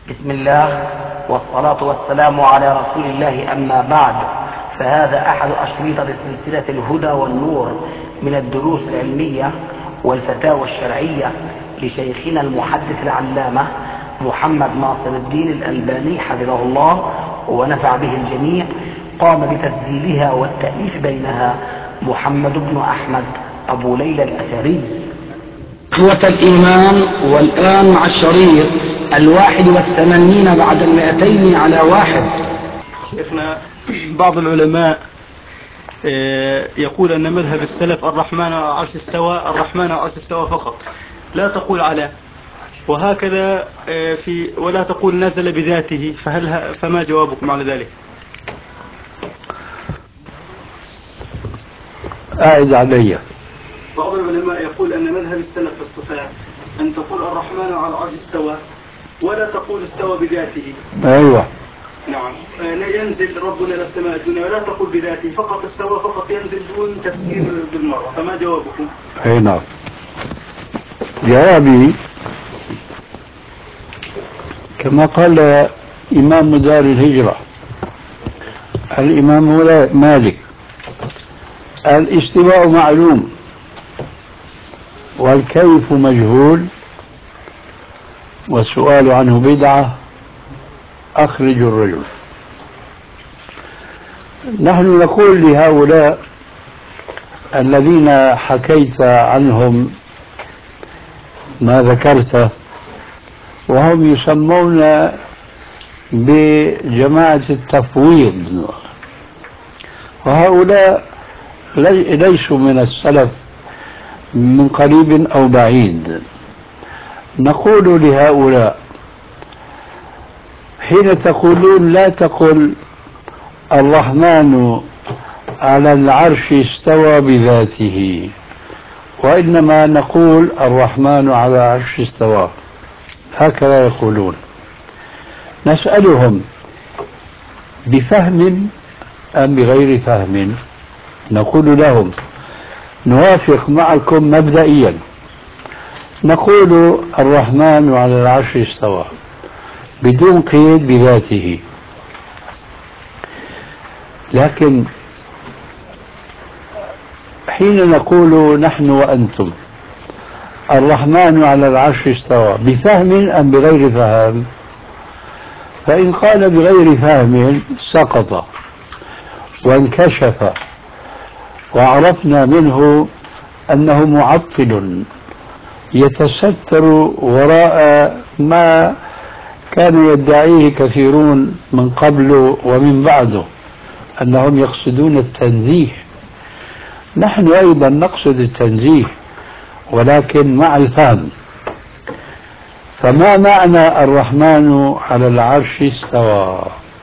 بسم الله والصلاة والسلام على رسول الله، أما بعد، فهذا أحد أشرطة سلسلة الهدى والنور من الدروس العلمية والفتاوى الشرعية لشيخنا المحدث العلامة محمد ناصر الدين الألباني حفظه الله ونفع به الجميع. قام بتسجيلها والتأليف بينها محمد بن أحمد أبو ليلى الأثري. إخوة الإيمان، والآن مع الشريط 81 بعد 200 شيخنا، بعض العلماء يقول أن مذهب السلف الرحمن على العرش استوى، الرحمن على العرش استوى فقط، لا تقول على، وهكذا ولا تقول نزل بذاته، فما جوابكم على ذلك؟ أعد علي. بعض العلماء يقول أن مذهب السلف في الصفات أن تقول الرحمن على العرش استوى، ولا تقول استوى بذاته. أيوة، نعم. ينزل ربنا إلى السماء الدنيا، ولا تقول بذاته، فقط استوى، فقط ينزل دون تفسير بالمرة، فما جوابكم؟ أي نعم. جوابي كما قال إمام دار الهجرة الإمام مالك: الاستواء معلوم والكيف مجهول والسؤال عنه بدعة، أخرج الرجل. نحن نقول لهؤلاء الذين حكيت عنهم ما ذكرته، وهم يسمون بجماعة التفويض، وهؤلاء ليسوا من السلف من قريب أو بعيد. نقول لهؤلاء حين تقولون لا تقل الرحمن على العرش استوى بذاته، وإنما نقول الرحمن على العرش استوى، هكذا يقولون. نسألهم بفهم أم بغير فهم؟ نقول لهم نوافق معكم مبدئيا، نقول الرحمن على العرش استوى بدون قيد بذاته، لكن حين نقول نحن وأنتم الرحمن على العرش استوى بفهم أم بغير فهم، فإن قال بغير فهم سقط وانكشف، وعرفنا منه أنه معطل يتستر وراء ما كانوا يدعيه كثيرون من قبل ومن بعده، أنهم يقصدون التنزيه. نحن أيضا نقصد التنزيه، ولكن مع الفهم. فما معنى الرحمن على العرش استوى؟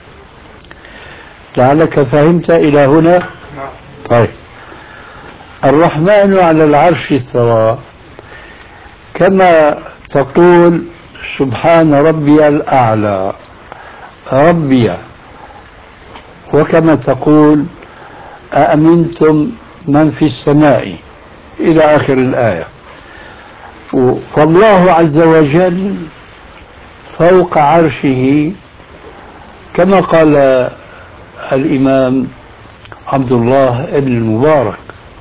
لعلك فهمت إلى هنا؟ طيب، الرحمن على العرش استوى كما تقول سبحان ربي الأعلى ربي، وكما تقول أأمنتم من في السماء إلى آخر الآية. فالله عز وجل فوق عرشه كما قال الإمام عبد الله بن المبارك: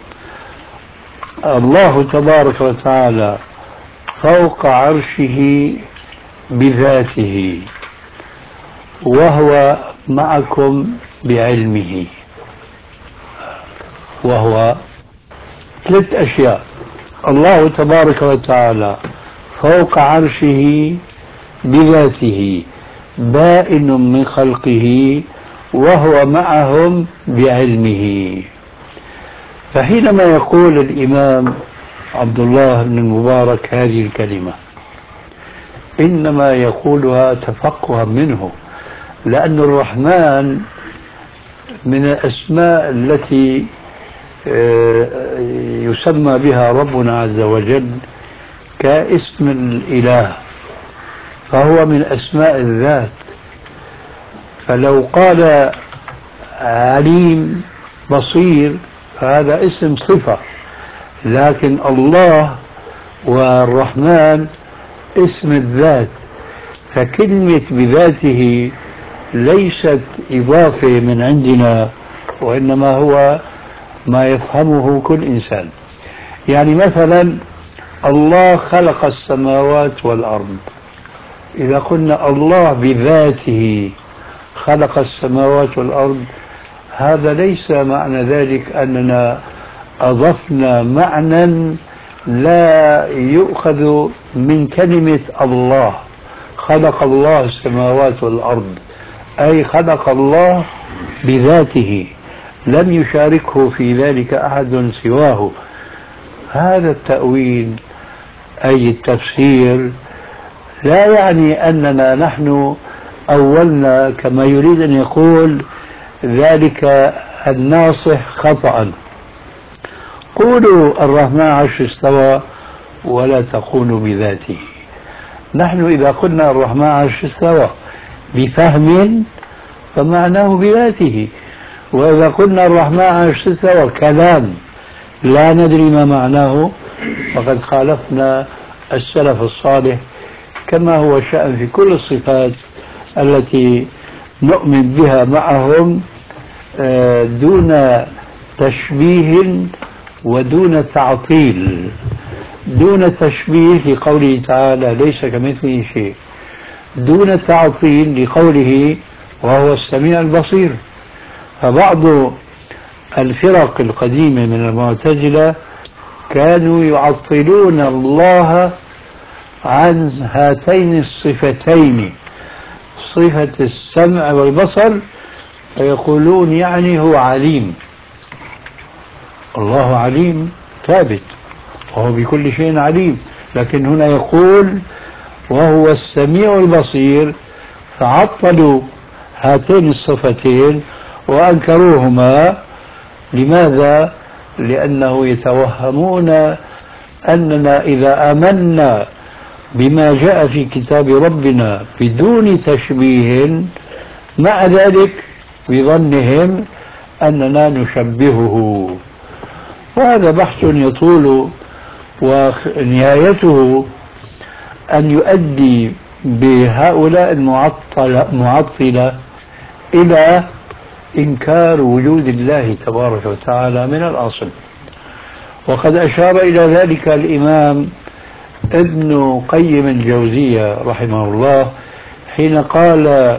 الله تبارك وتعالى فوق عرشه بذاته، وهو معكم بعلمه. وهو ثلاث أشياء: الله تبارك وتعالى فوق عرشه بذاته، بائن من خلقه، وهو معهم بعلمه. فحينما يقول الإمام عبد الله بن المبارك هذه الكلمة إنما يقولها تفقها منه، لأن الرحمن من الأسماء التي يسمى بها ربنا عز وجل كاسم الإله، فهو من أسماء الذات. فلو قال عليم بصير هذا اسم صفة، لكن الله والرحمن اسم الذات، فكلمة بذاته ليست إضافة من عندنا، وإنما هو ما يفهمه كل إنسان. يعني مثلا الله خلق السماوات والأرض، إذا قلنا الله بذاته خلق السماوات والأرض، هذا ليس معنى ذلك أننا أضفنا معنى لا يؤخذ من كلمة الله. خلق الله السماوات والأرض أي خلق الله بذاته، لم يشاركه في ذلك أحد سواه. هذا التأويل أي التفسير لا يعني أننا نحن أولنا كما يريد أن يقول ذلك الناصح خطأ. قولوا الرحمن عرش استوى ولا تقولوا بذاته. نحن إذا قلنا الرحمن عرش استوى بفهم فمعناه بذاته، وإذا قلنا الرحمن عرش استوى كلام لا ندري ما معناه فقد خالفنا السلف الصالح، كما هو الشأن في كل الصفات التي نؤمن بها معهم دون تشبيه ودون تعطيل. دون تشبيه لقوله تعالى ليس كمثله شيء، دون تعطيل لقوله وهو السميع البصير. فبعض الفرق القديمة من المعتزلة كانوا يعطلون الله عن هاتين الصفتين، صفة السمع والبصر، فيقولون يعني هو عليم. الله عليم ثابت وهو بكل شيء عليم، لكن هنا يقول وهو السميع البصير، فعطلوا هاتين الصفتين وأنكروهما. لماذا؟ لأنه يتوهمون أننا إذا آمنا بما جاء في كتاب ربنا بدون تشبيه مع ذلك بظنهم أننا نشبهه. وهذا بحث يطول ونهايته أن يؤدي بهؤلاء المعطلة إلى إنكار وجود الله تبارك وتعالى من الأصل. وقد أشار إلى ذلك الإمام ابن قيم الجوزية رحمه الله حين قال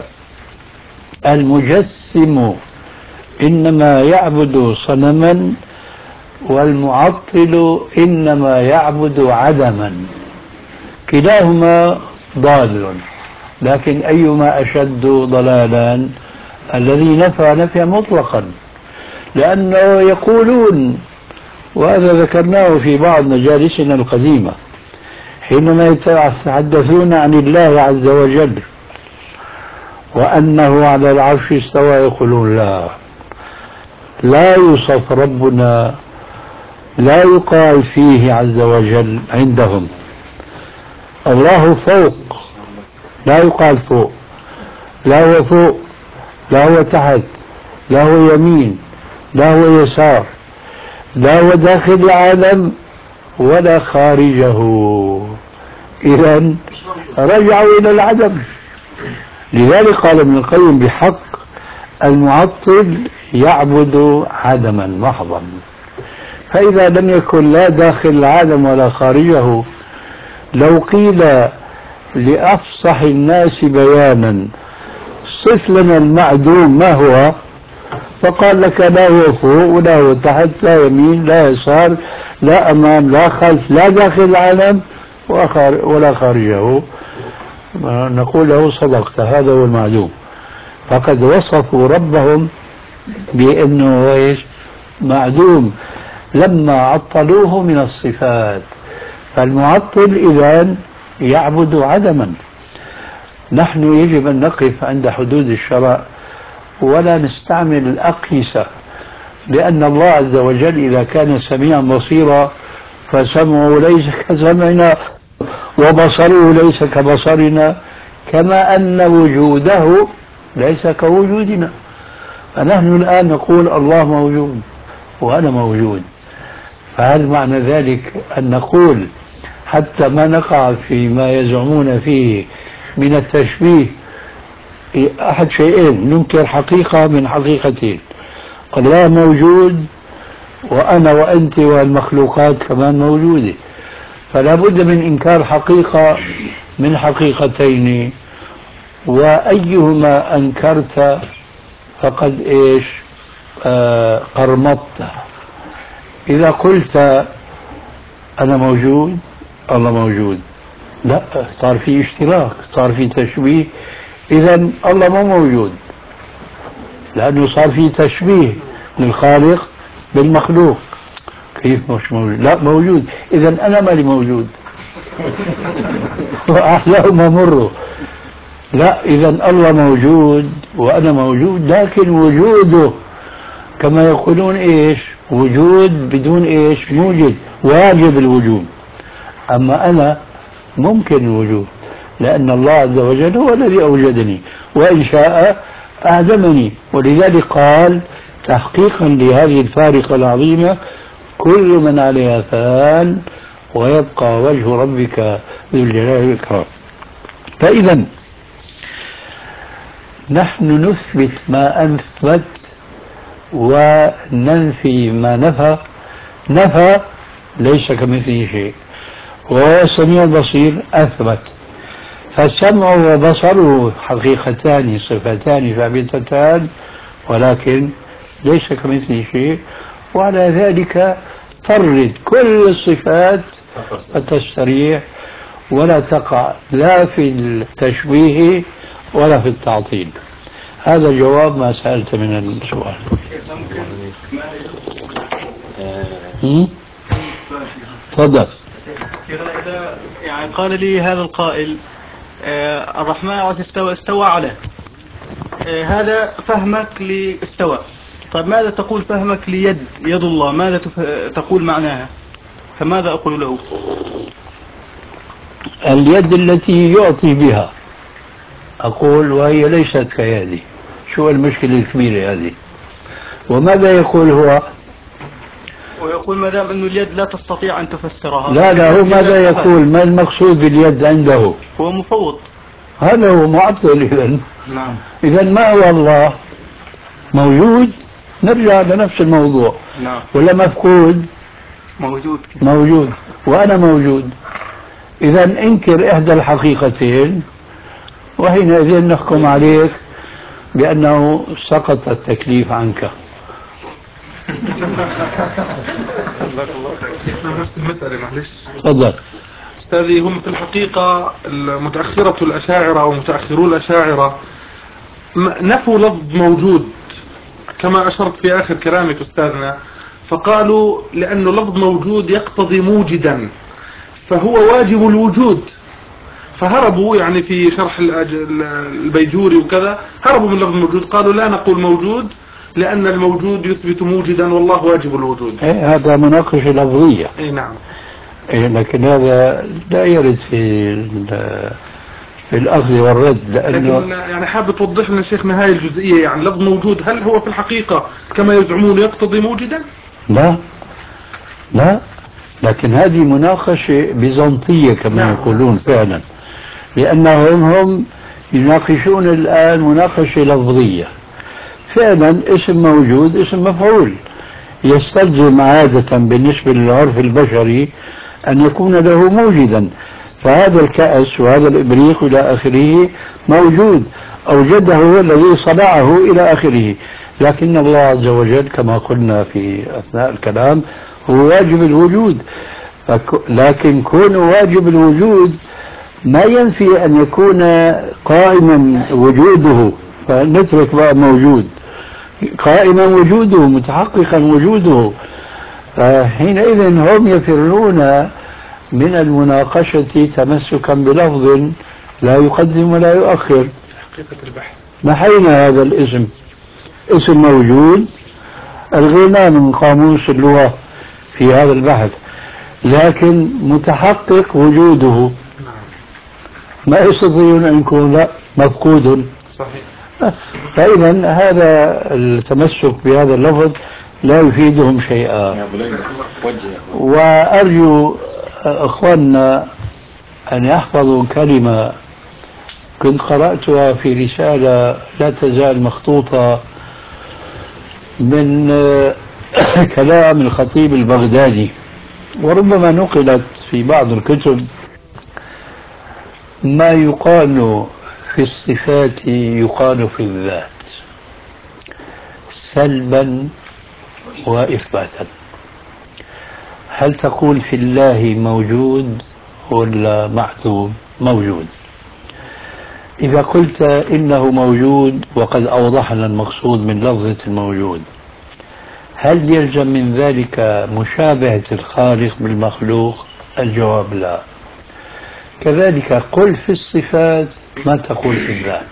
المجسم إنما يعبد صنما والمعطل إنما يعبد عدما، كلاهما ضال، لكن أيما أشد ضلالا؟ الذي نفى نفيا مطلقا، لأنه يقولون، وهذا ذكرناه في بعض مجالسنا القديمة، حينما يتحدثون عن الله عز وجل وأنه على العرش استوى يقولون لا يوصف ربنا، لا يقال فيه عز وجل عندهم الله فوق، لا يقال فوق، لا هو فوق، لا هو تحت، لا هو يمين، لا هو يسار، لا هو داخل العالم ولا خارجه. إذا رجعوا إلى العدم. لذلك قال ابن القيم بحق المعطل يعبد عدما محضا. فإذا لم يكن لا داخل العالم ولا خارجه، لو قيل لأفصح الناس بيانا صف لنا المعدوم ما هو، فقال لك لا هو فوق ولا هو تحت، لا يمين لا يسار، لا أمام لا خلف، لا داخل العالم ولا خارجه، نقول له صدقت، هذا هو المعدوم. فقد وصفوا ربهم بأنه ايش؟ معدوم، لما عطلوه من الصفات. فالمعطل إذن يعبد عدما. نحن يجب أن نقف عند حدود الشرع ولا نستعمل الأقيسة، لأن الله عز وجل إذا كان سميعا بصيرا فسمعه ليس كسمعنا وبصره ليس كبصرنا، كما أن وجوده ليس كوجودنا. فنحن الآن نقول الله موجود وأنا موجود، فهل معنى ذلك أن نقول حتى ما نقع فيما يزعمون فيه من التشبيه أحد شيئين، ننكر حقيقة من حقيقتين. الله موجود وأنا وأنت والمخلوقات كمان موجودة، فلا بد من إنكار حقيقة من حقيقتين، وأيهما أنكرت فقد إيش قرمطت. إذا قلت أنا موجود الله موجود، لا، صار في اشتراك، صار في تشبيه، إذا الله مو موجود، لأنه صار في تشبيه للخالق بالمخلوق. كيف مش موجود؟ لا موجود، إذا أنا مالي موجود. وأحلاهما مروا. لا، إذا الله موجود وأنا موجود، لكن وجوده كما يقولون إيش؟ وجود بدون إيش؟ موجد، واجب الوجود. أما أنا ممكن الوجود، لأن الله عز وجل هو الذي أوجدني، وإن شاء أعدمني. ولذلك قال تحقيقا لهذه الفارقة العظيمة: كل من عليها فان ويبقى وجه ربك ذو الجلال والإكرام. فإذا نحن نثبت ما أثبت وننفي ما نفى. نفى ليس كمثله شيء، وهو السميع البصير أثبت. فالسمع وبصره حقيقتان صفتان ثابتتان، ولكن ليس كمثله شيء، وعلى ذلك طرد كل الصفات فتستريح ولا تقع لا في التشبيه ولا في التعطيل. هذا جواب ما سألت من السؤال. تفضل. يعني قال لي هذا القائل الرحمن على استوى على هذا فهمك لاستوى. طيب ماذا تقول فهمك ليد الله؟ ماذا تقول معناها؟ فماذا أقول له؟ اليد التي يعطي بها أقول، وهي ليست كيدي. شو المشكلة الكبيرة هذه؟ وماذا يقول هو؟ ويقول ما دام أنه اليد لا تستطيع أن تفسرها. لا، هو ماذا يقول؟ ما المقصود باليد عنده؟ هو مفوض. هذا هو معطل. إذن نعم. إذا ما هو الله؟ موجود؟ نرجع لنفس الموضوع. نعم. ولا مفقود؟ موجود. موجود، وأنا موجود. إذا انكر إحدى الحقيقتين وحينئذ نحكم عليك بأنه سقط التكليف عنك. نفس المسألة معلش. تفضل. أستاذي، هم في الحقيقة متأخرة الأشاعرة أو متأخرو الأشاعرة نفوا لفظ موجود كما أشرت في آخر كلامك أستاذنا، فقالوا لأنه لفظ موجود يقتضي موجدا فهو واجب الوجود، فهربوا يعني في شرح البيجوري وكذا، هربوا من لفظ موجود، قالوا لا نقول موجود لأن الموجود يثبت موجدا والله واجب الوجود. هذا مناقشة لفظية. نعم. لكن هذا لا يرد في الأخذ والرد، لأنه لكن يعني حابب توضح لنا شيخنا هاي الجزئية، يعني لفظ موجود هل هو في الحقيقة كما يزعمون يقتضي موجدا؟ لا، لكن هذه مناقشة بيزنطية كما يقولون فعلا، لأنهم يناقشون الآن مناقشة لفظية. فعلا اسم موجود اسم مفعول، يستلزم عادة بالنسبة للعرف البشري أن يكون له موجدا، فهذا الكأس وهذا الإبريق إلى آخره موجود، أوجده هو الذي صنعه إلى آخره. لكن الله عز وجل كما قلنا في أثناء الكلام هو واجب الوجود، لكن كون واجب الوجود ما ينفي أن يكون قائما وجوده، فنترك بقى موجود، قائما وجوده متحققا وجوده. حينئذ هم يفرون من المناقشة تمسكا بلفظ لا يقدم ولا يؤخر. حقيقة البحث نحينا هذا الاسم، اسم موجود الغنى من قاموس اللغة في هذا البحث، لكن متحقق وجوده ما يستطيعون أن يكون لا مفقود. صحيح. فإذا هذا التمسك بهذا اللفظ لا يفيدهم شيئا. وأرجو أخواننا أن يحفظوا كلمة كنت قرأتها في رسالة لا تزال مخطوطة من كلام الخطيب البغدادي، وربما نقلت في بعض الكتب. ما يقال في الصفات يقال في الذات سلبا وإثباتا. هل تقول في الله موجود ولا محسوب؟ موجود. إذا قلت إنه موجود وقد أوضحنا المقصود من لفظة الموجود، هل يلزم من ذلك مشابهة الخالق بالمخلوق؟ الجواب لا. كذلك قل في الصفات ما تقول في الذات.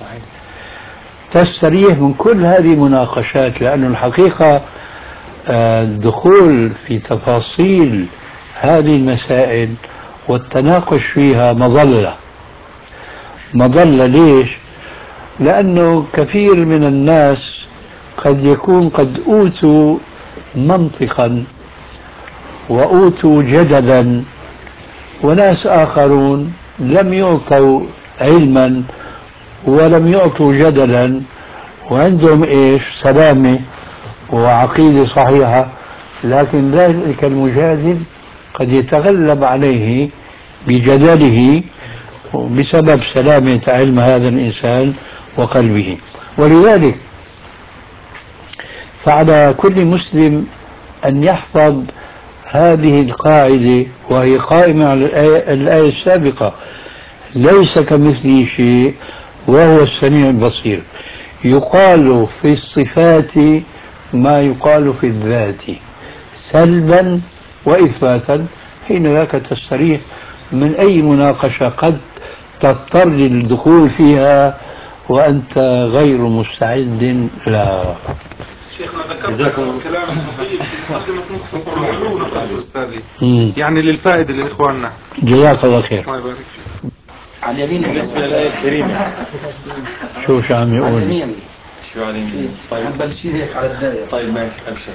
تستريح من كل هذه المناقشات، لأن الحقيقة الدخول في تفاصيل هذه المسائل والتناقش فيها مظلة. ليش؟ لأنه كثير من الناس قد يكون قد أوتوا منطقا وأوتوا جدلا، وناس آخرون لم يعطوا علما ولم يعطوا جدلا، وعندهم إيش؟ سلامة وعقيدة صحيحة، لكن ذلك المجادل قد يتغلب عليه بجدله بسبب سلامة علم هذا الإنسان وقلبه. ولذلك فعلى كل مسلم أن يحفظ هذه القاعدة، وهي قائمة على الآية السابقة: ليس كمثله شيء وهو السميع البصير. يقال في الصفات ما يقال في الذات سلبا وإثباتا. حين ذاك تستريح من أي مناقشة قد تضطر للدخول فيها وأنت غير مستعد لها. شيخنا ذكرت كلام خطيب في مقدمة مختصر العلوم نقلته أستاذي، يعني للفائدة لإخواننا. جزاك الله خير. الله يبارك فيك. على اليمين بالنسبة للآية الكريمة شو عم يقول؟ على اليمين. شو على اليمين؟ طيب بلشين هيك على الدايرة. طيب ماشي أبشر.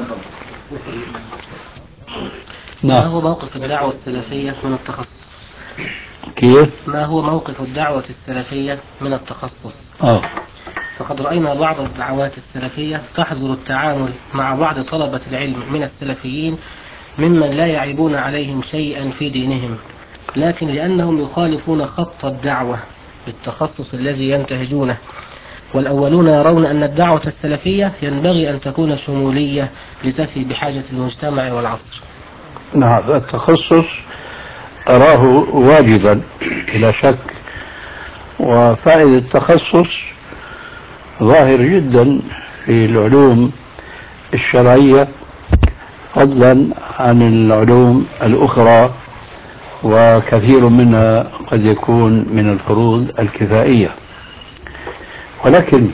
ما هو موقف الدعوة السلفية من التخصص؟ كيف؟ ما هو موقف الدعوة السلفية من التخصص؟ فقد رأينا بعض الدعوات السلفية تحظر التعامل مع بعض طلبة العلم من السلفيين ممن لا يعيبون عليهم شيئا في دينهم، لكن لأنهم يخالفون خط الدعوة بالتخصص الذي ينتهجونه. والأولون يرون أن الدعوة السلفية ينبغي أن تكون شمولية لتفي بحاجة المجتمع والعصر. نعم، التخصص أراه واجبا بلا شك، وفائدة التخصص ظاهر جدا في العلوم الشرعية فضلا عن العلوم الأخرى، وكثير منها قد يكون من الفروض الكفائية. ولكن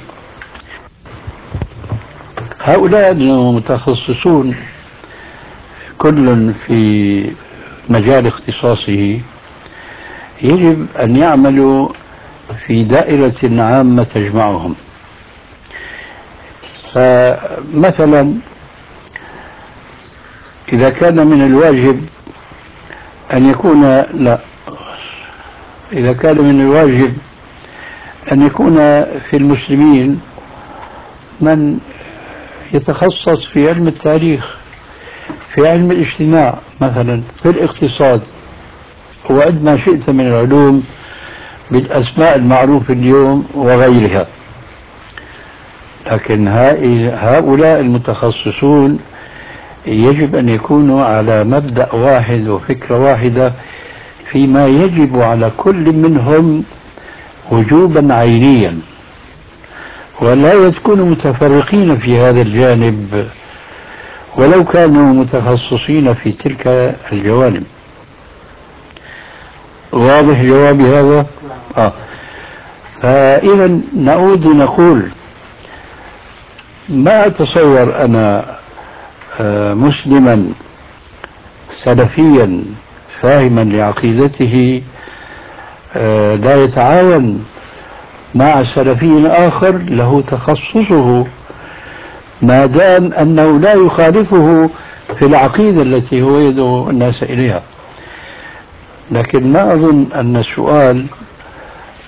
هؤلاء المتخصصون كل في مجال اختصاصه يجب أن يعملوا في دائرة عامة تجمعهم. فمثلا إذا كان من الواجب أن يكون في المسلمين من يتخصص في علم التاريخ، في علم الاجتماع مثلا، في الاقتصاد، وعد ما شئت من العلوم بالأسماء المعروفة اليوم وغيرها. لكن هؤلاء المتخصصون يجب أن يكونوا على مبدأ واحد وفكرة واحدة فيما يجب على كل منهم وجوبا عينيا، ولا يكونوا متفرقين في هذا الجانب ولو كانوا متخصصين في تلك الجوانب. واضح جوابي هذا؟ فإذا نعود نقول: ما أتصور أنا مسلما سلفيا فاهما لعقيدته لا يتعاون مع سلفي آخر له تخصصه، ما دام أنه لا يخالفه في العقيدة التي هو يدعو الناس إليها. لكن ما أظن أن السؤال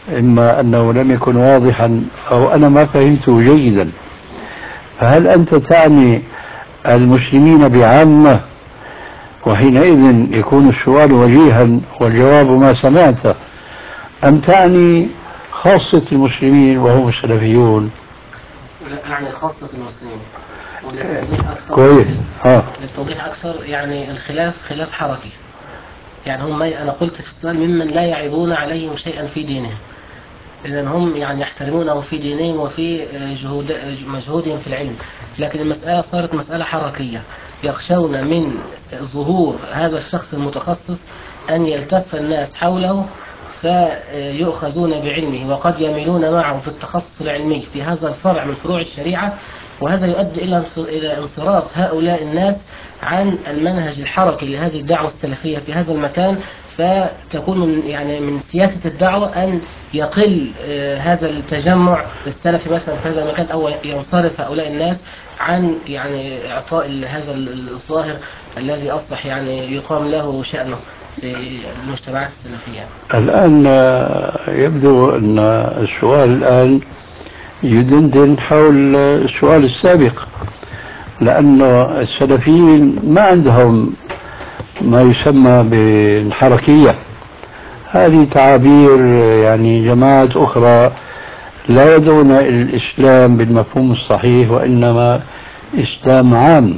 إما أنه لم يكن واضحا أو أنا ما فهمته جيدا. فهل أنت تعني المسلمين بعامة، وحينئذ يكون السؤال وجيها والجواب ما سمعته، أم تعني خاصة المسلمين وهم السلفيون؟ لا، يعني خاصة المسلمين. وللتوضيح أكثر كويس. للتوضيح أكثر، يعني الخلاف خلاف حركي. يعني هم، أنا قلت في السؤال، ممن لا يعيبون عليهم شيئا في دينهم. إذن هم يعني يحترمونهم في دينهم وفي مجهودهم في العلم، لكن المسألة صارت مسألة حركية. يخشون من ظهور هذا الشخص المتخصص أن يلتف الناس حوله فيؤخذون بعلمه، وقد يميلون معه في التخصص العلمي في هذا الفرع من فروع الشريعة، وهذا يؤدي إلى انصراف هؤلاء الناس عن المنهج الحركي لهذه الدعوة السلفية في هذا المكان. فتكون من سياسة الدعوة أن يقل هذا التجمع السلفي مثلا في هذا المكان، أو ينصرف هؤلاء الناس عن إعطاء هذا الظاهر الذي أصبح يقام له شأنه في المجتمعات السلفية. الآن يبدو أن السؤال الآن يدندن حول السؤال السابق، لأن السلفيين ما عندهم ما يسمى بالحركية. هذه تعابير جماعات أخرى لا يدعون الإسلام بالمفهوم الصحيح، وإنما إسلام عام.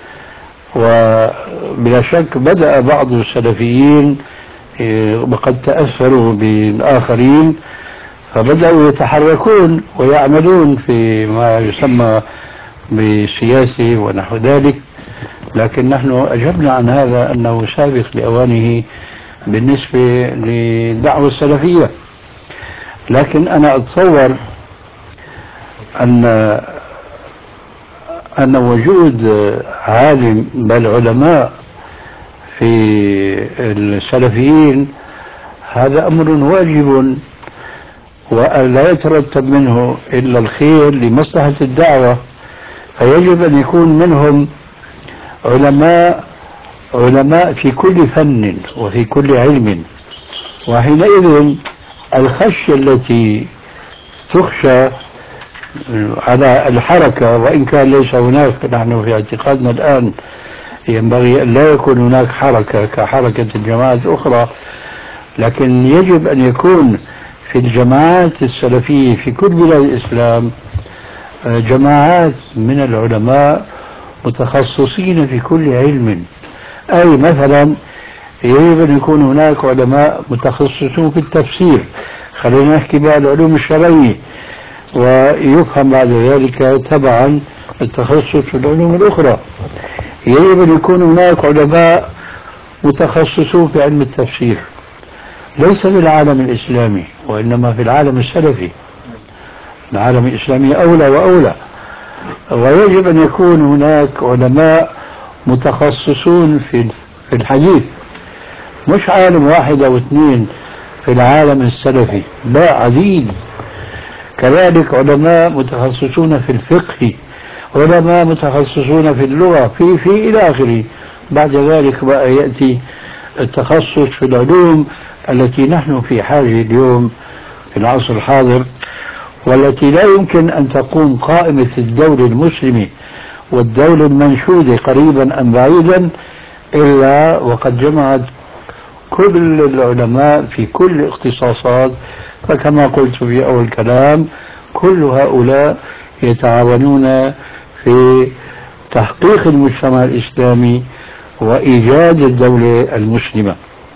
وبلا شك بدأ بعض السلفيين وقد تأثروا بالآخرين، فبدأوا يتحركون ويعملون في ما يسمى بالسياسة ونحو ذلك، لكن نحن أجبنا عن هذا أنه سابق لأوانه بالنسبة للدعوة السلفية. لكن أنا أتصور أن وجود عالم بل علماء في السلفيين هذا أمر واجب، ولا يترتب منه إلا الخير لمصلحة الدعوة، فيجب أن يكون منهم علماء في كل فن وفي كل علم. وحينئذ الخشية التي تخشى على الحركة، وإن كان ليس هناك، نحن في اعتقادنا الآن ينبغي أن لا يكون هناك حركة كحركة الجماعات الأخرى، لكن يجب أن يكون في الجماعات السلفية في كل بلاد الإسلام جماعات من العلماء متخصصين في كل علم. أي مثلا يجب أن يكون هناك علماء متخصصون في التفسير، خلينا نحكي بقى العلوم الشرعية، ويفهم بعد ذلك تبعا التخصص في العلوم الأخرى. يجب أن يكون هناك علماء متخصصون في علم التفسير، ليس في العالم الإسلامي وإنما في العالم السلفي. العالم الإسلامي أولى وأولى. ويجب أن يكون هناك علماء متخصصون في الحديث، مش عالم واحد أو اثنين في العالم السلفي، لا، عديد. كذلك علماء متخصصون في الفقه، علماء متخصصون في اللغة، في إلى آخره. بعد ذلك بقى يأتي التخصص في العلوم التي نحن في حاجة اليوم في العصر الحاضر، والتي لا يمكن أن تقوم قائمة الدولة المسلمة والدولة المنشودة قريبا أم بعيدا إلا وقد جمعت كل العلماء في كل الاختصاصات. فكما قلت في أول كلام، كل هؤلاء يتعاونون في تحقيق المجتمع الإسلامي وإيجاد الدولة المسلمة.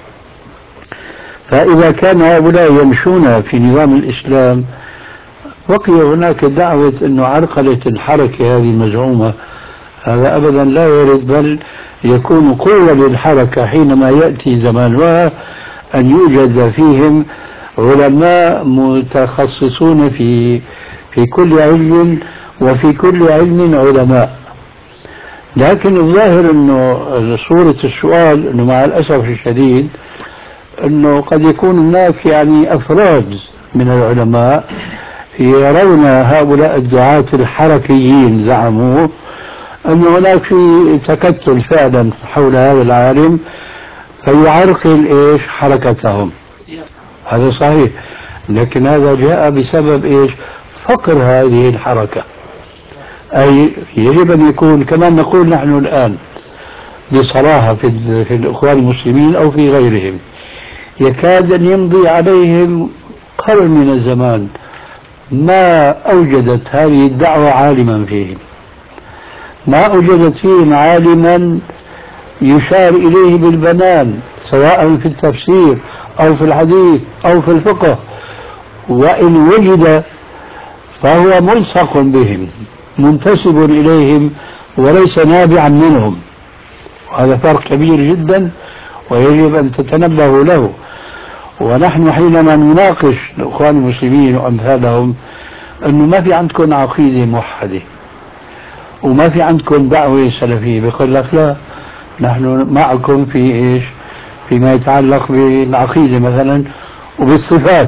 فإذا كان هؤلاء يمشون في نظام الإسلام، بقي هناك دعوة أنه عرقلة الحركة هذه المزعومة، هذا أبدا لا يرد، بل يكون قوة للحركة حينما يأتي زمانها أن يوجد فيهم علماء متخصصون في كل علم، وفي كل علم علماء. لكن الظاهر أنه صورة السؤال أنه مع الأسف الشديد أنه قد يكون هناك أفراد من العلماء يرون هؤلاء الدعاة الحركيين، زعموا أن هناك في تكتل فعلا حول هذا العالم فيعرقل حركتهم. هذا صحيح، لكن هذا جاء بسبب إيش؟ فقر هذه الحركة. أي يجب أن يكون كما نقول نحن الآن بصراحة في الإخوان المسلمين أو في غيرهم، يكاد أن يمضي عليهم قرن من الزمان ما أوجدت هذه الدعوة عالما فيهم، ما أوجدت فيهم عالما يشار إليه بالبنان سواء في التفسير أو في الحديث أو في الفقه، وإن وجد فهو ملصق بهم منتسب إليهم وليس نابعا منهم. وهذا فرق كبير جدا ويجب أن تتنبهوا له. ونحن حينما نناقش الإخوان المسلمين وأمثالهم أنه ما في عندكم عقيدة موحدة وما في عندكم دعوة سلفية، بيقول لك لا، نحن معكم في إيش؟ فيما يتعلق بالعقيدة مثلا وبالصفات.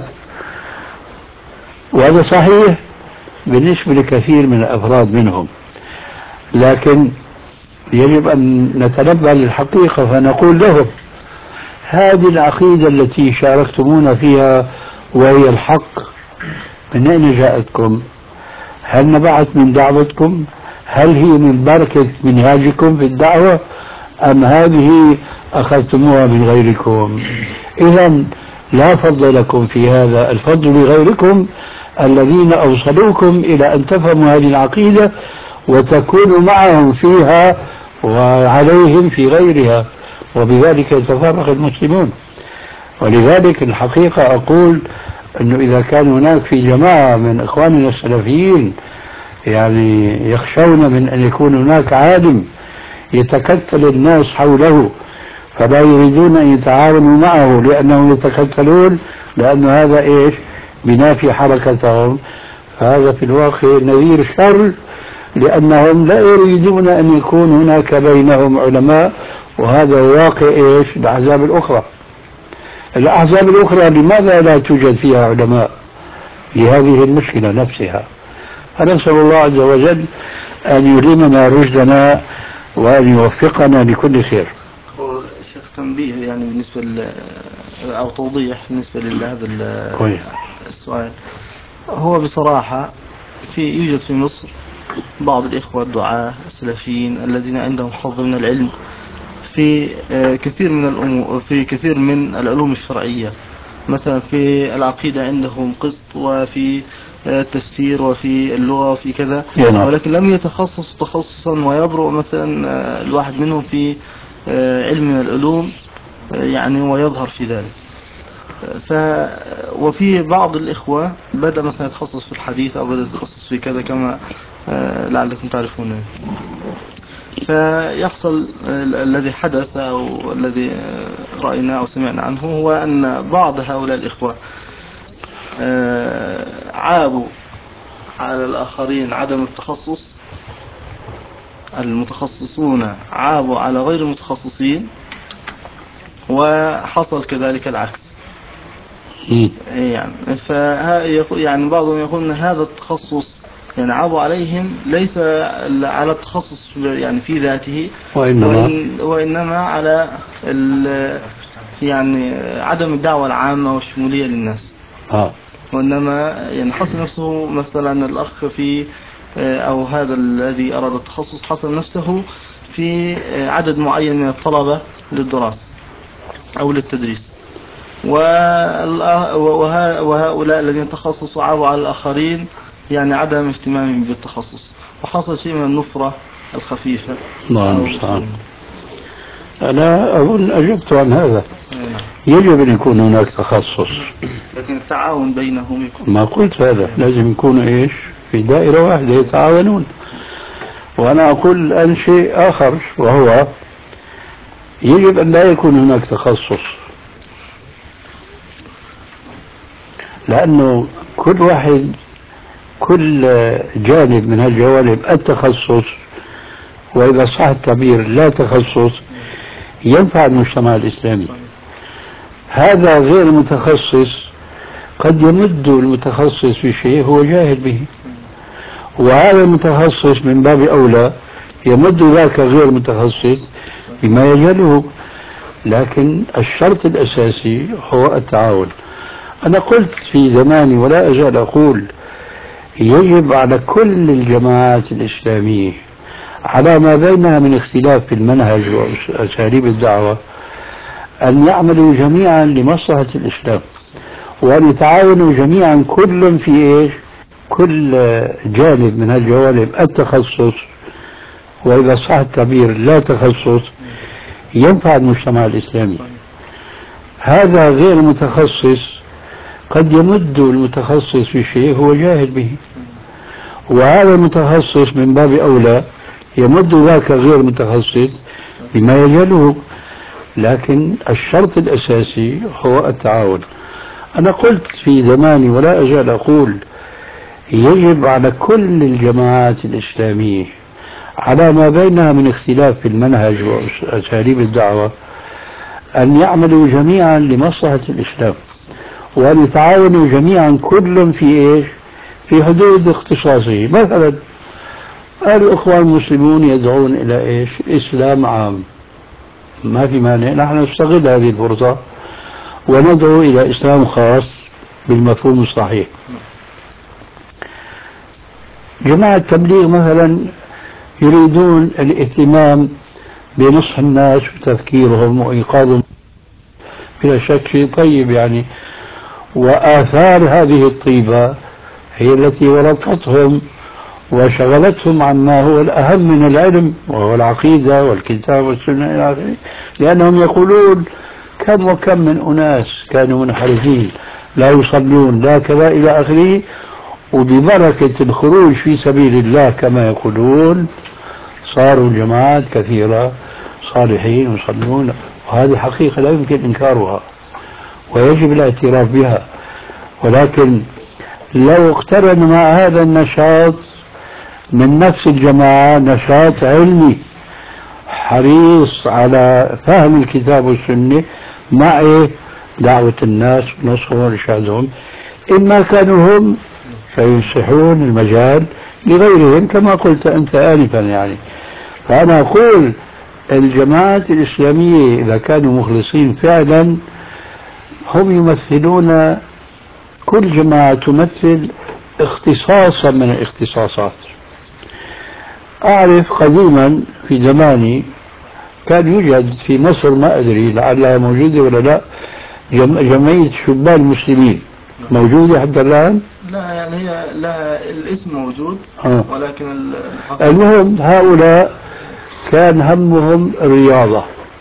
وهذا صحيح بالنسبة لكثير من الأفراد منهم، لكن يجب أن نتنبه للحقيقة فنقول لهم هذه العقيدة التي شاركتمونا فيها وهي الحق من أين جاءتكم؟ هل نبعت من دعوتكم؟ هل هي من بركة منهاجكم في الدعوة أم هذه أخذتموها من غيركم؟ إذا لا فضل لكم في هذا، الفضل لغيركم الذين أوصلوكم إلى أن تفهموا هذه العقيدة وتكونوا معهم فيها وعليهم في غيرها، وبذلك يتفرق المسلمون. ولذلك الحقيقة أقول أنه إذا كان هناك في جماعة من إخواننا السلفيين يعني يخشون من أن يكون هناك عالم يتكتل الناس حوله فلا يريدون أن يتعاونوا معه لأنهم يتكتلون، لأن هذا إيش؟ بنافي حركتهم، فهذا في الواقع نذير شر، لأنهم لا يريدون أن يكون هناك بينهم علماء، وهذا واقع إيش؟ الأحزاب الأخرى. الأحزاب الأخرى لماذا لا توجد فيها علماء لهذه المشكلة نفسها؟ فنسأل الله عز وجل أن يلهمنا رشدنا وأن يوفقنا لكل خير. شيخ تنبيه يعني بالنسبة أو توضيح بالنسبة لهذا السؤال. هو بصراحة يوجد في مصر بعض الإخوة الدعاة السلفيين الذين عندهم حظ من العلم في كثير من الأمور، في كثير من العلوم الشرعية، مثلا في العقيدة عندهم قسط، وفي التفسير، وفي اللغة، وفي كذا، ولكن لم يتخصص تخصصا ويبرؤ مثلا الواحد منهم في علم من العلوم يعني ويظهر في ذلك. وفي بعض الإخوة بدأ مثلا يتخصص في الحديث أو بدأ يتخصص في كذا كما لعلكم تعرفون. فيحصل الذي حدث أو الذي رأينا أو سمعنا عنه هو أن بعض هؤلاء الإخوة عابوا على الآخرين عدم التخصص، المتخصصون عابوا على غير المتخصصين، وحصل كذلك العكس. يعني بعضهم يقول أن هذا التخصص يعني عابوا عليهم ليس على التخصص يعني في ذاته، وإنما على يعني عدم الدعوة العامة والشمولية للناس. وإنما يعني حصل نفسه مثلا الأخ في أو هذا الذي أراد التخصص حصل نفسه في عدد معين من الطلبة للدراسة أو للتدريس، وهؤلاء الذين تخصصوا عابوا على الآخرين يعني عدم اهتمامهم بالتخصص، وحصل شيء من النفرة الخفيفة. الله المستعان. أنا أظن أجبت عن هذا. يجب أن يكون هناك تخصص، لكن التعاون بينهم يكون. ما قلت هذا، لازم يكونوا إيش؟ في دائرة واحدة يتعاونون. وأنا أقول الآن شيء آخر، وهو يجب أن لا يكون هناك تخصص، لأنه كل واحد، كل جانب من هالجوانب التخصص، وإذا صح التعبير لا تخصص، ينفع المجتمع الإسلامي. هذا غير المتخصص قد يمد المتخصص بشيء هو جاهل به، وهذا المتخصص من باب أولى يمد ذاك غير متخصص بما يجهله. لكن الشرط الأساسي هو التعاون. أنا قلت في زماني ولا أزال أقول يجب على كل الجماعات الإسلامية على ما بينها من اختلاف في المنهج وأساليب الدعوة أن يعملوا جميعا لمصلحة الإسلام، وأن يتعاونوا جميعا كل في إيش؟ كل جانب من الجوانب التخصص، وإذا صح التعبير لا تخصص، ينفع المجتمع الإسلامي. هذا غير متخصص قد يمد المتخصص في شيء هو جاهل به، وهذا المتخصص من باب أولى يمد ذاك غير متخصص بما يجهله. لكن الشرط الأساسي هو التعاون. أنا قلت في زماني ولا أزال أقول يجب على كل الجماعات الإسلامية على ما بينها من اختلاف في المنهج وأساليب الدعوة أن يعملوا جميعا لمصلحة الإسلام، وأن يتعاونوا جميعا كل في إيش؟ في حدود اختصاصه. مثلا الإخوان المسلمون يدعون إلى إيش؟ إسلام عام، ما في مانع نحن نستغل هذه الفرصة وندعو إلى إسلام خاص بالمفهوم الصحيح. جماعة التبليغ مثلا يريدون الاهتمام بنصح الناس وتذكيرهم وإيقاظهم، بلا شك شيء طيب يعني، وآثار هذه الطيبة هي التي ورطتهم وشغلتهم عما هو الأهم من العلم وهو العقيدة والكتاب والسنة إلى آخره، لأنهم يقولون كم وكم من أناس كانوا منحرفين لا يصلون لا كذا إلى آخره، وببركة الخروج في سبيل الله كما يقولون صاروا جماعات كثيرة صالحين يصلون، وهذه حقيقة لا يمكن إنكارها ويجب الاعتراف بها. ولكن لو اقترن مع هذا النشاط من نفس الجماعة نشاط علمي حريص على فهم الكتاب والسنة مع دعوة الناس ونصحهم وإرشادهم، إما كانوا هم فينصحون المجال لغيرهم كما قلت أنت آنفا يعني. فأنا أقول الجماعات الإسلامية إذا كانوا مخلصين فعلا هم يمثلون، كل جماعة تمثل اختصاصا من الاختصاصات. أعرف قديما في زماني كان يوجد في مصر، ما أدري لعلها موجودة ولا لا، جمعية شبان المسلمين موجودة حتى الآن؟ لا يعني هي لا الاسم موجود ولكن المهم هؤلاء كان همهم الرياضة،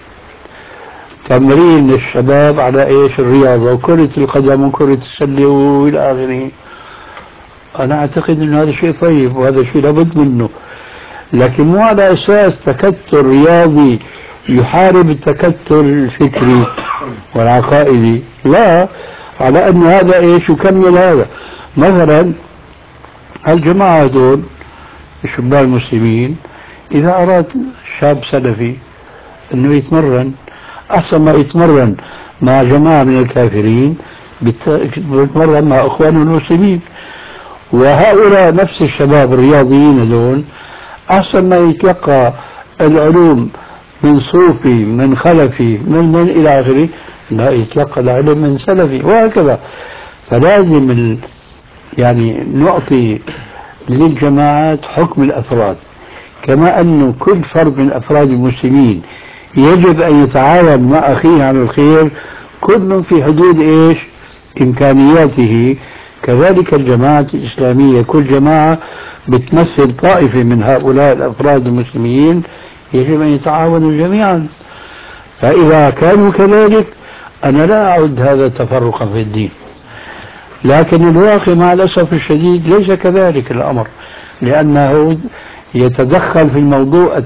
تمرين الشباب على ايش؟ الرياضة وكرة القدم وكرة السلة والى اخره. انا اعتقد ان هذا شيء طيب وهذا شيء لابد منه، لكن مو على اساس تكتل رياضي يحارب التكتل الفكري والعقائدي، لا، على ان هذا ايش يكمل هذا. مثلا الجماعة هذول الشباب المسلمين اذا اراد شاب سلفي انه يتمرن أحسن ما يتمرن مع جماعة من الكافرين يتمرن مع أخوانه المسلمين. وهؤلاء نفس الشباب الرياضيين هذول أحسن ما يتلقى العلوم من صوفي من خلفي من إلى آخره، لا يتلقى العلم من سلفي وهكذا. فلازم يعني نعطي للجماعات حكم الأفراد، كما أنه كل فرد من أفراد المسلمين يجب أن يتعاون مع أخيه على الخير كل في حدود إيش؟ إمكانياته. كذلك الجماعة الإسلامية كل جماعة بتمثل طائفة من هؤلاء الأفراد المسلمين يجب أن يتعاونوا جميعا. فإذا كانوا كذلك أنا لا أعد هذا تفرقا في الدين، لكن الواقع مع الأسف الشديد ليس كذلك الأمر، لأنه يتدخل في الموضوع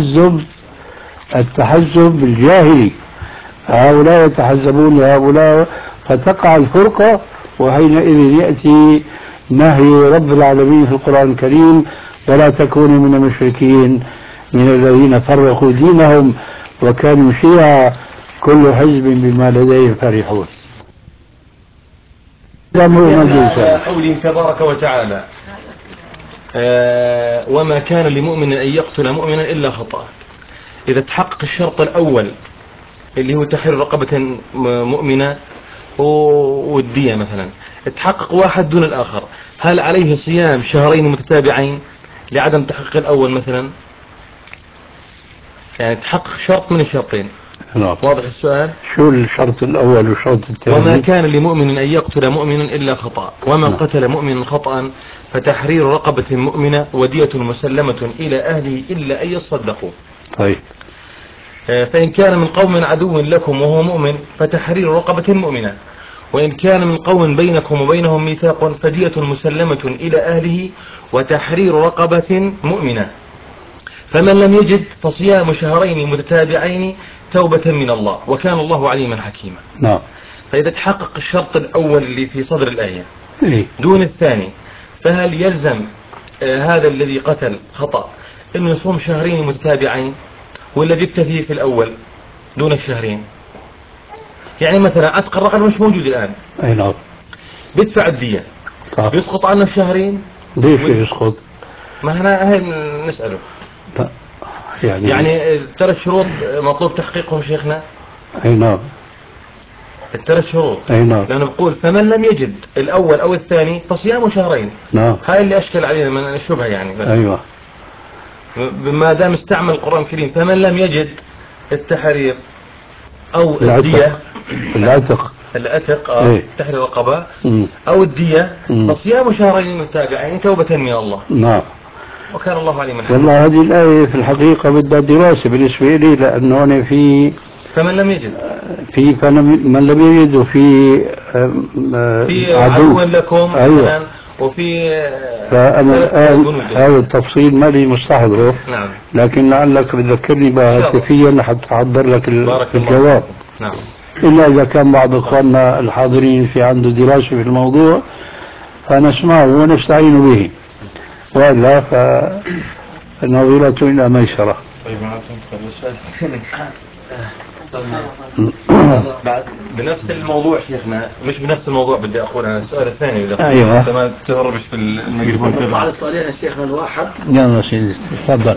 التحزب الجاهلي، هؤلاء يتحزبون لهؤلاء فتقع الفرقة، وحينئذ يأتي نهي رب العالمين في القرآن الكريم ولا تكونوا من المشركين من الذين فرقوا دينهم وكانوا شيعا كل حزب بما لديهم فرحون. قوله تبارك وتعالى وما كان لمؤمن أن يقتل مؤمنا إلا خطأ. إذا تحقق الشرط الأول اللي هو تحرير رقبة مؤمنة والدية مثلا، تحقق واحد دون الآخر، هل عليه صيام شهرين متتابعين لعدم تحقيق الأول مثلا؟ يعني تحقق شرط من الشرطين. نعم. واضح السؤال؟ شو الشرط الأول والشرط الثاني؟ وما كان لمؤمن أن يقتل مؤمنا إلا خطأ، وما نعم. قتل مؤمنا خطأ فتحرير رقبة مؤمنة ودية مسلمة إلى أهله إلا أن يصدقوا. طيب. فإن كان من قوم عدو لكم وهو مؤمن فتحرير رقبة مؤمنة، وإن كان من قوم بينكم وبينهم ميثاق فدية مسلمة إلى أهله وتحرير رقبة مؤمنة. فمن لم يجد فصيام شهرين متتابعين توبة من الله وكان الله عليما حكيما. نعم. فإذا تحقق الشرط الأول اللي في صدر الآية إيه؟ دون الثاني، فهل يلزم هذا الذي قتل خطأ أنه يصوم شهرين متتابعين ولا بيكتفي في الأول دون الشهرين؟ يعني مثلا عتق الرقبة مش موجود الآن، أي نعم. بيدفع الدية، طيب. بيسقط عنه الشهرين. ليش يسقط؟ ما احنا هاي نسأله. لا يعني 3 شروط مطلوب تحقيقهم شيخنا. أي نعم. 3 شروط. أي نعم. لأنه بقول فمن لم يجد الأول أو الثاني فصيام شهرين. نعم. هاي اللي أشكل علينا من الشبهة يعني. أيوة. ما دام استعمل القرآن الكريم فمن لم يجد التحرير أو الدية، العتق إيه؟ تحرير الرقبة أو الدية فصيام شهرين متابعين توبة من الله. نعم. وكان الله عليما حكيما. والله هذه الآية في الحقيقة بدها دراسة بالنسبة لي، لأنه أنا في فمن لم يجد، من لم يجد وفي في عدو لكم. أيوة. وفي فأنا الآن هذا التفصيل ما لي مستحضره. نعم. لكن لعلك بتذكرني بها هاتفيا لحتى أحضر لك الجواب. نعم. إلا إذا كان بعض إخواننا الحاضرين في عنده دراسة في الموضوع فنسمعه ونستعين به، وإلا فالنظيرة إلى ميسرة. طيب بعد بنفس الموضوع شيخنا، مش بنفس الموضوع، بدي أقول أنا السؤال الثاني. أيوة. أنت ما تهربش في الميكروفون. نطلع على السؤالين يا شيخنا الواحد. يلا سيدي تفضل.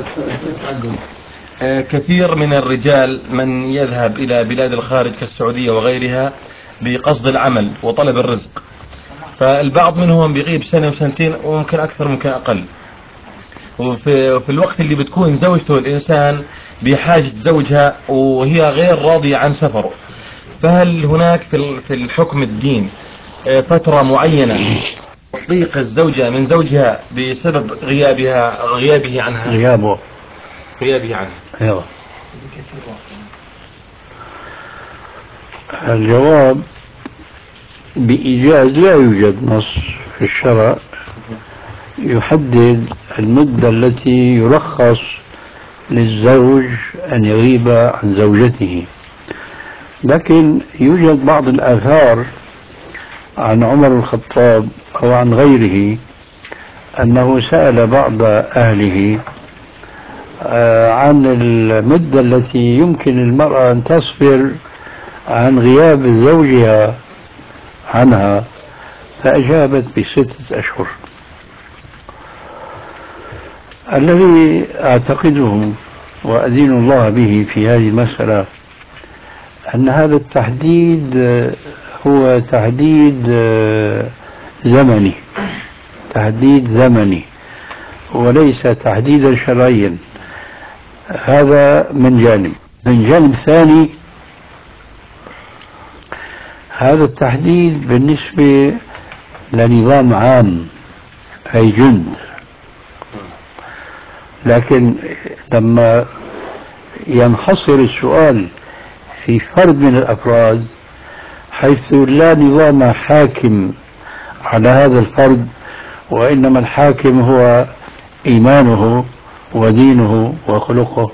كثير من الرجال من يذهب إلى بلاد الخارج كالسعودية وغيرها بقصد العمل وطلب الرزق، فالبعض منهم بيغيب سنة وسنتين وممكن أكثر ممكن أقل، وفي الوقت اللي بتكون زوجته الإنسان بحاجة زوجها وهي غير راضية عن سفره، فهل هناك في الحكم الدين فترة معينة تضيق الزوجة من زوجها بسبب غيابه عنها؟ غيابه عنها. أيوة. الجواب بإيجاز لا يوجد نص في الشرع يحدد المدة التي يرخص للزوج أن يغيب عن زوجته، لكن يوجد بعض الآثار عن عمر الخطاب أو عن غيره أنه سأل بعض أهله عن المدة التي يمكن المرأة أن تصبر عن غياب زوجها عنها، فأجابت ب6 أشهر. الذي أعتقده وأدين الله به في هذه المسألة أن هذا التحديد هو تحديد زمني وليس تحديدا شرعيا. هذا من جانب. من جانب ثاني، هذا التحديد بالنسبة لنظام عام أي جند، لكن لما ينحصر السؤال في فرد من الأفراد حيث لا نظام حاكم على هذا الفرد وإنما الحاكم هو إيمانه ودينه وخلقه،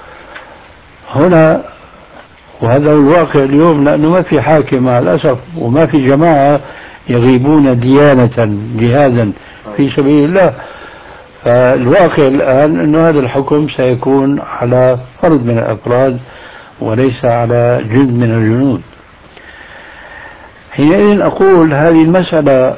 هنا وهذا هو الواقع اليوم، لأنه ما في حاكم مع الأسف وما في جماعة يغيبون ديانة جهادا في سبيل الله. فالواقع الآن أن هذا الحكم سيكون على فرد من الأفراد وليس على جند من الجنود. حينئذ أقول هذه المسألة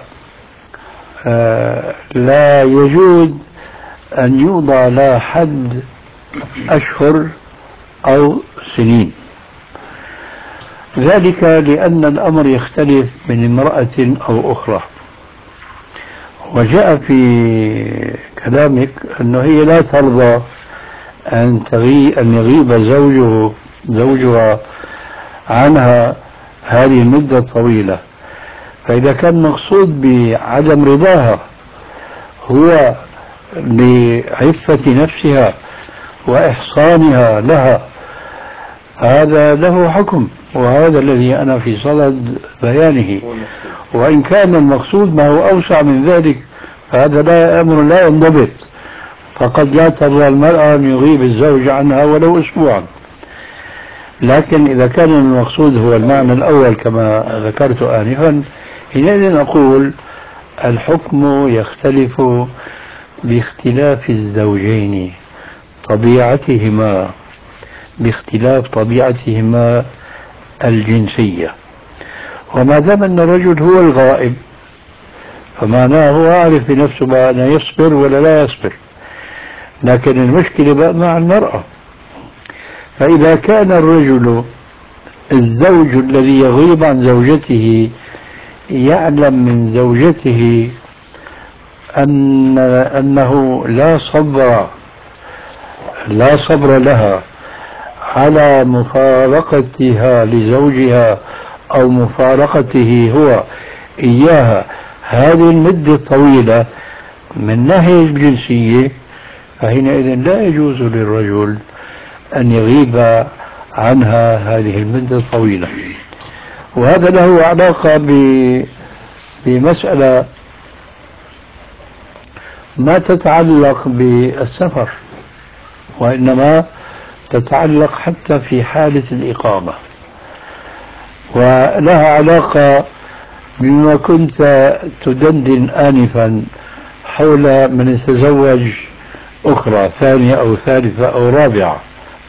لا يجوز أن يوضع لها حد أشهر أو سنين. ذلك لأن الأمر يختلف من امرأة أو أخرى. وجاء في كلامك أنه هي لا ترضى أن يغيب زوجها عنها هذه المدة الطويلة. فإذا كان مقصود بعدم رضاها هو بعفة نفسها وإحصانها لها، هذا له حكم، وهذا الذي أنا في صدد بيانه. وإن كان المقصود ما هو أوسع من ذلك فهذا لا أمر لا ينضبط، فقد لا ترضى المرأة أن يغيب الزوج عنها ولو أسبوعا. لكن إذا كان المقصود هو المعنى الأول كما ذكرت آنفا، حينئذ أقول الحكم يختلف باختلاف الزوجين، باختلاف طبيعتهما الجنسية. وما دام أن الرجل هو الغائب فمعناه هو عارف بنفسه بقى أنه يصبر ولا لا يصبر، لكن المشكلة بقى مع المرأة. فإذا كان الرجل الزوج الذي يغيب عن زوجته يعلم من زوجته أنه لا صبر لها على مفارقتها لزوجها أو مفارقته هو إياها هذه المدة الطويلة من ناحية الجنسية، فحينئذ لا يجوز للرجل أن يغيب عنها هذه المدة الطويلة. وهذا له علاقة بمسألة ما تتعلق بالسفر، وإنما تتعلق حتى في حالة الإقامة، ولها علاقة بما كنت تدندن آنفا حول من يتزوج أخرى ثانية أو ثالثة أو رابعة.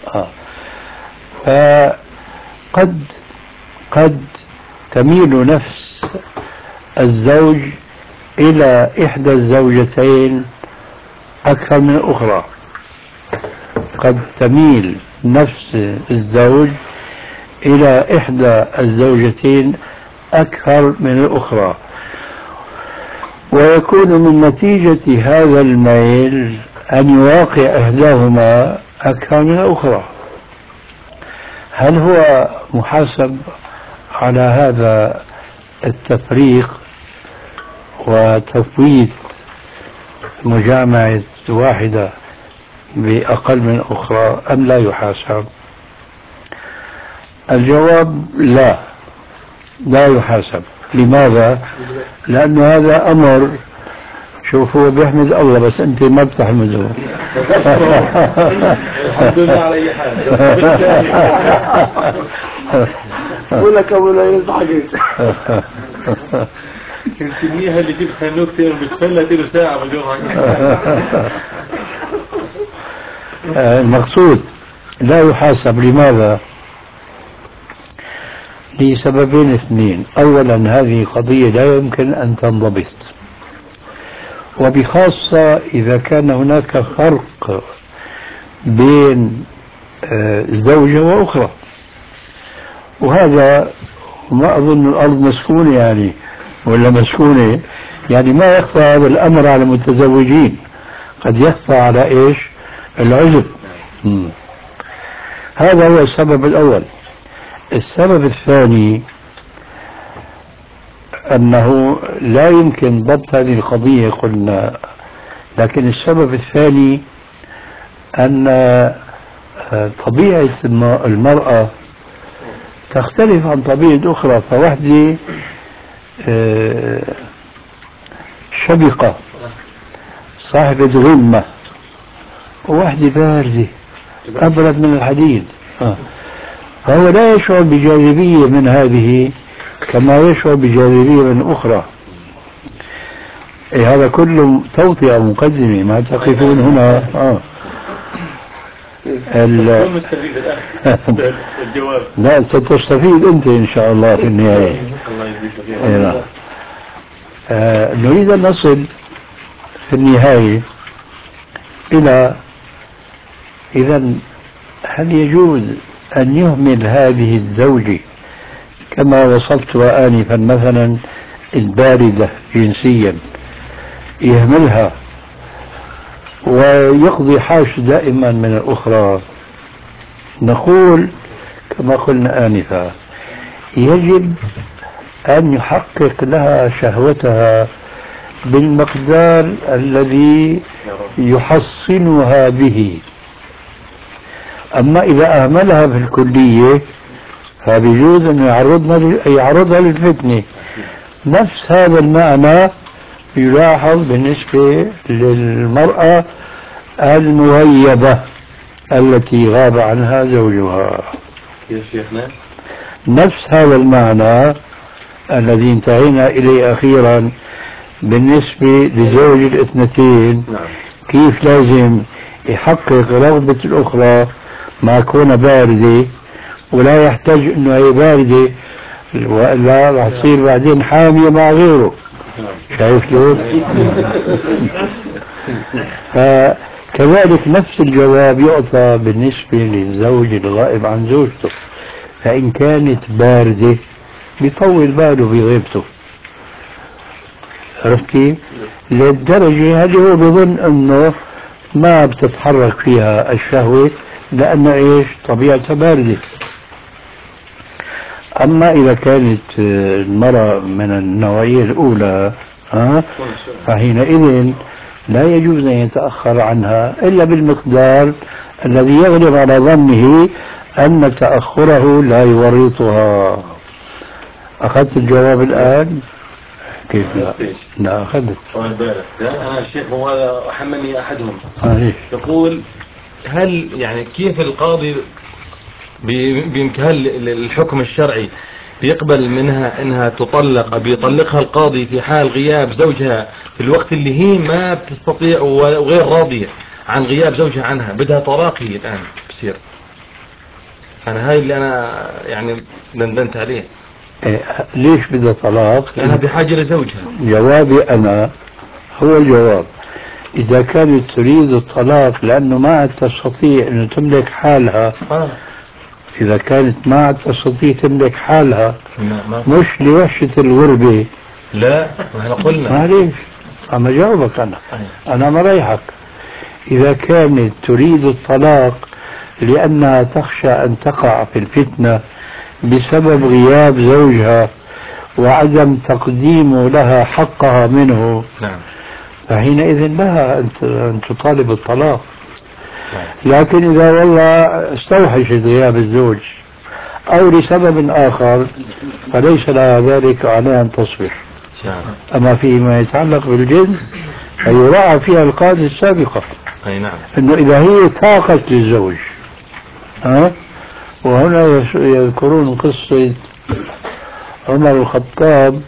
قد تميل نفس الزوج إلى إحدى الزوجتين أكثر من الأخرى، قد تميل نفس الزوج إلى إحدى الزوجتين أكثر من الأخرى، ويكون من نتيجة هذا الميل أن يواقع إحداهما أكثر من الأخرى. هل هو محاسب على هذا التفريق وتفويت مجامعة واحدة بأقل من أخرى أم لا يحاسب؟ الجواب لا يحاسب. لماذا؟ لأن هذا أمر، شوفوا بيحمد الله بس أنت ما بتحمده. الحمد لله على أي حال. ولك ولا يضحك. الكمية اللي جبتها نكتة بتفلت له ساعة بجوعك. المقصود لا يحاسب. لماذا؟ لسببين اثنين. أولا هذه قضية لا يمكن أن تنضبط، وبخاصة إذا كان هناك فرق بين زوجة وأخرى، وهذا ما أظن الأرض مسكونة يعني ولا مسكونة، يعني ما يخفى هذا الأمر على المتزوجين، قد يخفى على إيش؟ العزب. هذا هو السبب الأول. السبب الثاني أنه لا يمكن ضبط هذه القضية قلنا، لكن السبب الثاني أن طبيعة المرأة تختلف عن طبيعة أخرى، فوحدة شبقة صاحبة غمة، ووحدة باردة أبرد من الحديد، فهو لا يشعر بجاذبية من هذه كما يشعر بجاذبية من أخرى. هذا كله توطئة مقدمة، ما تقفون هنا. الجواب لا، ستستفيد أنت إن شاء الله في النهاية. نريد أن نصل في النهاية إلى إذن هل يجوز أن يهمل هذه الزوجة كما وصفتها آنفا، مثلا الباردة جنسيا يهملها ويقضي حاجة دائما من الأخرى، نقول كما قلنا آنفا يجب أن يحقق لها شهوتها بالمقدار الذي يحصنها به. أما إذا أهملها في الكلية فبيجوز أن يعرضها للفتنة. نفس هذا المعنى يلاحظ بالنسبة للمرأة المغيبة التي غاب عنها زوجها. نفس هذا المعنى الذي انتهينا إليه أخيرا بالنسبة لزوج الاثنتين، كيف لازم يحقق رغبة الأخرى ما كون باردة، ولا يحتاج أنه هي باردة وإلا راح تصير بعدين حامية مع غيره. شايف كيف؟ فكذلك نفس الجواب يعطى بالنسبة للزوج الغائب عن زوجته، فإن كانت باردة بيطول باله بغيبته. عرفت كيف؟ للدرجة هذه هو بظن أنه ما بتتحرك فيها الشهوة لأنه إيش؟ طبيعتها باردة. أما إذا كانت المرأة من النوعية الأولى فحينئذ لا يجوز أن يتأخر عنها إلا بالمقدار الذي يغلب على ظنه أن تأخره لا يورطها. أخذت الجواب الآن؟ كيف لا؟ لا أخذت. لا أنا الشيخ هو حملني أحدهم يقول هل يعني كيف القاضي بإمكان الحكم الشرعي بيقبل منها انها تطلق، بيطلقها القاضي في حال غياب زوجها في الوقت اللي هي ما بتستطيع وغير راضية عن غياب زوجها عنها، بدها طلاق هي الآن بصير. أنا هاي اللي أنا يعني دندنت عليه. ليش بدها طلاق؟ لأنها بحاجة لزوجها. جوابي أنا هو الجواب: إذا كانت تريد الطلاق لأنه ما عاد تستطيع أن تملك حالها، إذا كانت ما عاد تستطيع تملك حالها مش لوحشة الغربة. لا احنا قلنا معليش عم جاوبك أنا مريحك. إذا كانت تريد الطلاق لأنها تخشى أن تقع في الفتنة بسبب غياب زوجها وعدم تقديم لها حقها منه، فحينئذ لها أن تطالب الطلاق. لكن إذا والله استوحشت غياب الزوج أو لسبب آخر فليس لها ذلك عليها أن تصبر. أما فيما يتعلق بالجنس فيراعى فيها القاعدة السابقة، أنه إذا هي طاقت للزوج. وهنا يذكرون قصة عمر الخطاب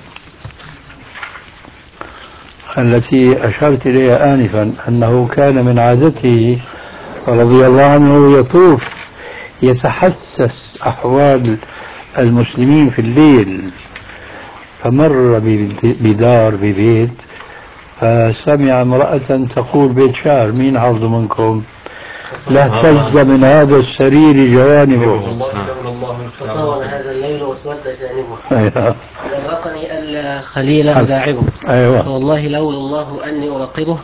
التي أشرت إليها آنفا، أنه كان من عادته رضي الله عنه يطوف يتحسس أحوال المسلمين في الليل، فمر بدار ببيت فسمع امرأة تقول بيت شعر: مين حافظ منكم؟ لاهتز من هذا السرير جوانبه، فطول هذا الليل واسود جانبه، ورقني الخليل أداعبه. والله لولا الله أني أراقبه